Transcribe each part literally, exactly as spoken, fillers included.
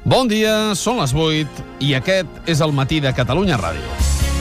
Bon dia, són les vuit i aquest és el matí de Catalunya Ràdio.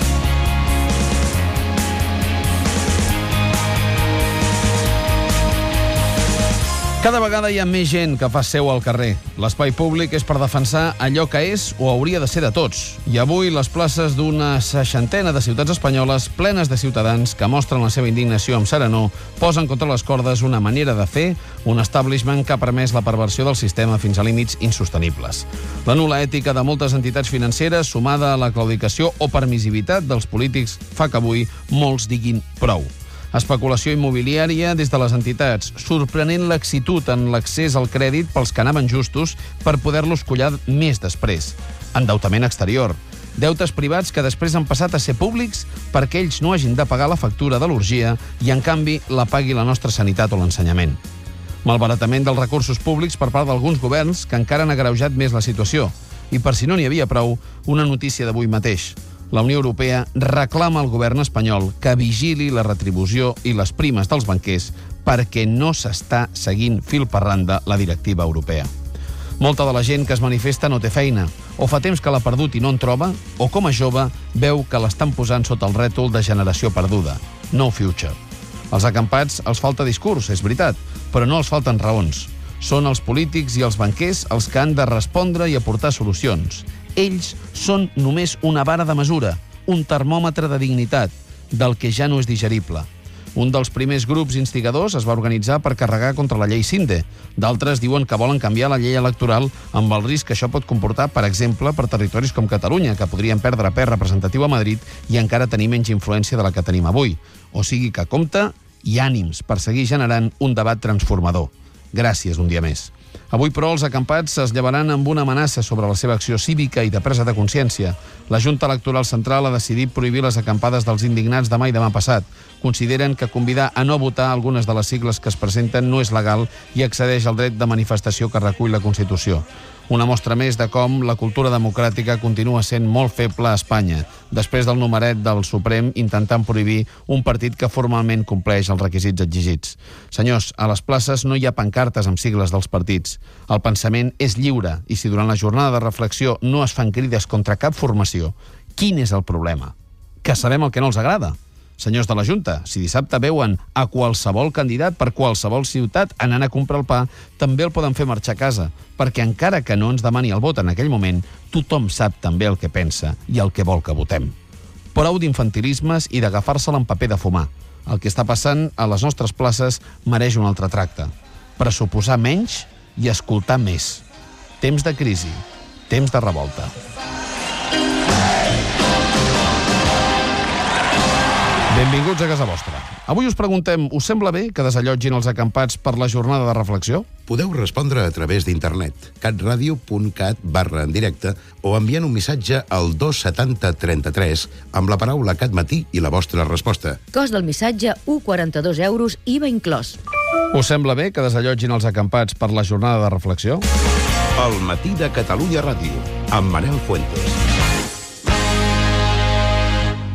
Cada vegada hi ha més gent que fa seu al carrer. L'espai públic és per defensar allò que és o hauria de ser de tots. I avui les places d'una seixantena de ciutats espanyoles plenes de ciutadans que mostren la seva indignació amb serenor posen contra les cordes una manera de fer, un establishment que ha permès la perversió del sistema fins a límits insostenibles. La nul·la ètica de moltes entitats financeres, sumada a la claudicació o permissivitat dels polítics, fa que avui molts diguin prou. Especulació immobiliària des de les entitats, sorprenent laxitud en l'accés al crèdit pels que anaven justos per poder-los collar més després. Endeutament exterior, deutes privats que després han passat a ser públics perquè ells no hagin de pagar la factura de l'orgia i, en canvi, la pagui la nostra sanitat o l'ensenyament. Malbaratament dels recursos públics per part d'alguns governs que encara han agreujat més la situació. I per si no n'hi havia prou, una notícia d'avui mateix. La Unió Europea reclama al govern espanyol que vigili la retribució i les primes dels banquers perquè no s'està seguint fil per randa la directiva europea. Molta de la gent que es manifesta no té feina, o fa temps que l'ha perdut i no en troba, o com a jove veu que l'estan posant sota el rètol de generació perduda, no future. Als acampats els falta discurs, és veritat, però no els falten raons. Són els polítics i els banquers els que han de respondre i aportar solucions. Ells són només una vara de mesura, un termòmetre de dignitat, del que ja no és digerible. Un dels primers grups instigadors es va organitzar per carregar contra la llei Sinde. D'altres diuen que volen canviar la llei electoral amb el risc que això pot comportar, per exemple, per territoris com Catalunya, que podrien perdre pes representatiu a Madrid i encara tenir menys influència de la que tenim avui. O sigui que compte i ànims per seguir generant un debat transformador. Gràcies un dia més. Avui, però, els acampats es llevaran amb una amenaça sobre la seva acció cívica i de presa de consciència. La Junta Electoral Central ha decidit prohibir les acampades dels indignats demà i demà passat. Consideren que convidar a no votar algunes de les sigles que es presenten no és legal i excedeix el dret de manifestació que recull la Constitució. Una mostra més de com la cultura democràtica continua sent molt feble a Espanya, després del numeret del Suprem intentant prohibir un partit que formalment compleix els requisits exigits. Senyors, a les places no hi ha pancartes amb sigles dels partits. El pensament és lliure i si durant la jornada de reflexió no es fan crides contra cap formació, quin és el problema? Que sabem el que no els agrada. Senyors de la Junta, si dissabte veuen a qualsevol candidat per qualsevol ciutat anant a comprar el pa, també el poden fer marxar a casa, perquè encara que no ens demani el vot en aquell moment, tothom sap també el que pensa i el que vol que votem. Prou d'infantilismes i d'agafar-se'l en paper de fumar. El que està passant a les nostres places mereix un altre tracte. Pressuposar menys i escoltar més. Temps de crisi, temps de revolta. Benvinguts a casa vostra. Avui us preguntem, us sembla bé que desallotgin els acampats per la jornada de reflexió? Podeu respondre a través d'internet, catradio punt cat barra en directe o enviant un missatge al dos setanta trenta-tres amb la paraula catmatí i la vostra resposta. Cost del missatge, u coma quaranta-dos euros, I V A inclòs. Us sembla bé que desallotgin els acampats per la jornada de reflexió? El matí de Catalunya Ràdio, amb Manel Fuentes.